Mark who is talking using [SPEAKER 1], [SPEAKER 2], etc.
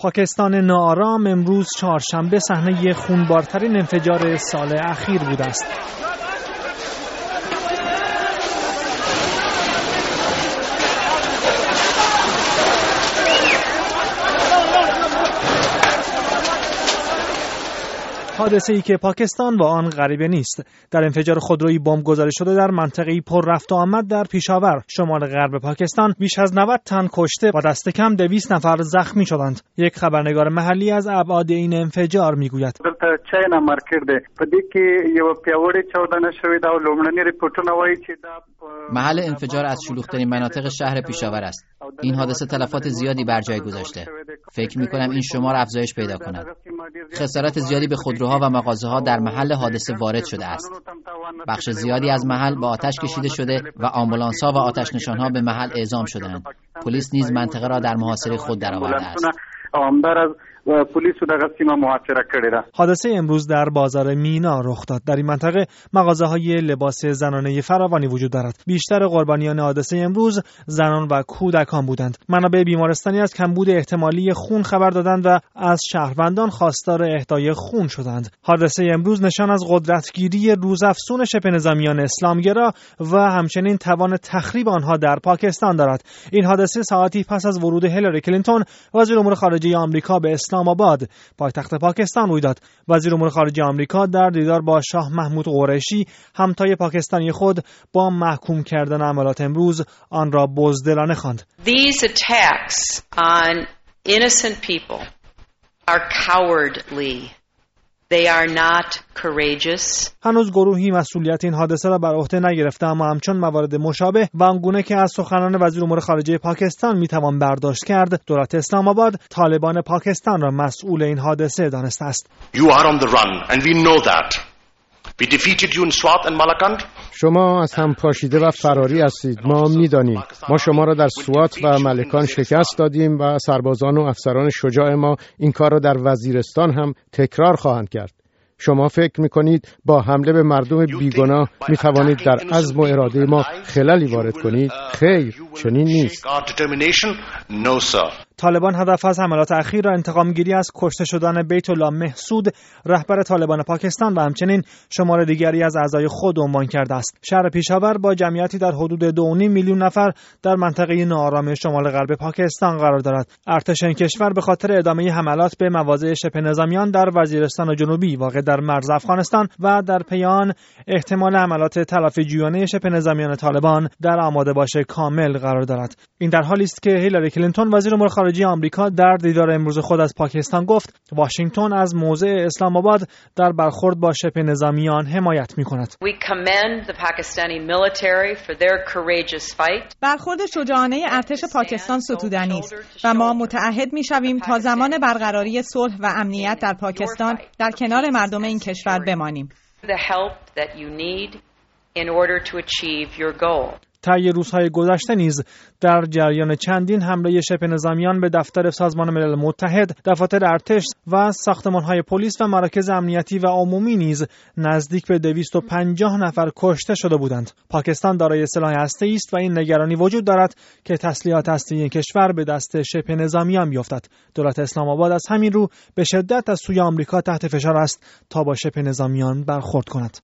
[SPEAKER 1] پاکستان ناآرام امروز چهارشنبه صحنه خونبارترین انفجار سال اخیر بوده است. حادثه‌ای که پاکستان با آن غریبه نیست. در انفجار خودرویی بمب گذاری شده در منطقه‌ای پر رفت و آمد در پیشاور، شمال غرب پاکستان، بیش از 90 تن کشته و دست کم 200 نفر زخمی شدند. یک خبرنگار محلی از ابعاد این انفجار میگوید:
[SPEAKER 2] محل انفجار از شلوغ‌ترین مناطق شهر پیشاور است. این حادثه تلفات زیادی بر جای گذاشته. فکر می‌کنم این شمار افزایش پیدا کند. خسارات زیادی به خودروها و مغازه‌ها در محل حادثه وارد شده است. بخش زیادی از محل به آتش کشیده شده و آمبولانس‌ها و آتش نشان‌ها به محل اعزام شده‌اند. پلیس نیز منطقه را در محاصره خود درآورده است.
[SPEAKER 1] حادثه امروز در بازار مینا رخ داد. در این منطقه مغازه‌های لباس زنانه فراوانی وجود دارد. بیشتر قربانیان حادثه امروز زنان و کودکان بودند. منابع بیمارستانی از کمبود احتمالی خون خبر دادند و از شهروندان خواستار اهدای خون شدند. حادثه امروز نشان از قدرتگیری روزافزون شبه نظامیان اسلامگرا و همچنین توان تخریب آنها در پاکستان دارد. این حادثه ساعتی پس از ورود هیلاری کلینتون وزیر امور خارجه آمریکا به اسلام آباد، پایتخت پاکستان، روی داد. وزیر امور خارجه آمریکا در دیدار با شاه محمود قریشی، همتای پاکستانی خود، با محکوم کردن عملیات امروز آن را بزدلانه خواند.
[SPEAKER 3] These attacks on innocent people are cowardly. They are not courageous.
[SPEAKER 1] هنوز گروهی مسئولیت این حادثه را بر عهده نگرفته، اما همچون موارد مشابه و آنگونه که از سخنان وزیر امور خارجه پاکستان میتوان برداشت کرد، دولت اسلام آباد طالبان پاکستان را مسئول این حادثه دانسته است.
[SPEAKER 4] You are on the run and we know that. We defeated you in Swat and Malakand.
[SPEAKER 5] شما از هم پاشیده و فراری هستید. ما میدانیم. ما شما را در سوات و ملکان شکست دادیم و سربازان و افسران شجاع ما این کار را در وزیرستان هم تکرار خواهند کرد. شما فکر میکنید با حمله به مردم بیگناه میتوانید در عزم و اراده ما خللی وارد کنید؟ خیر، چنین نیست.
[SPEAKER 1] طالبان هدف از حملات اخیر را انتقام گیری از کشته شدن بیت الله محسود، رهبر طالبان پاکستان، و همچنین شمار دیگری از اعضای خود عنوان کرده است. شهر پیشاور با جمعیتی در حدود 2.5 میلیون نفر در منطقه ناآرام شمال غرب پاکستان قرار دارد. ارتش این کشور به خاطر ادامه حملات به مواضع شبه نظامیان در وزیرستان جنوبی واقع در مرز افغانستان و در پی آن احتمال حملات تلافی‌جویانه شبه نظامیان طالبان در آماده باش کامل قرار دارد. این در حالی است که هیلاری کلینتون وزیر امور خارجه آمریکا در دیدار امروز خود از پاکستان گفت واشنگتن از موضع اسلام آباد در برخورد با شبه نظامیان حمایت می‌کند.
[SPEAKER 6] برخورد شجاعانه ارتش پاکستان ستودنی است و ما متعهد می‌شویم تا زمان برقراری صلح و امنیت در پاکستان در کنار مردم این کشور بمانیم.
[SPEAKER 1] طی روزهای گذشته نیز در جریان چندین حمله شبه نظامیان به دفتر سازمان ملل متحد، دفاتر ارتش و ساختمان‌های پلیس و مراکز امنیتی و عمومی نیز نزدیک به 250 نفر کشته شده بودند. پاکستان دارای سلاح هسته‌ای است و این نگرانی وجود دارد که تسلیحات هسته‌ای این کشور به دست شبه نظامیان بیفتد. دولت اسلام آباد از همین رو به شدت از سوی آمریکا تحت فشار است تا با شبه نظامیان برخورد کند.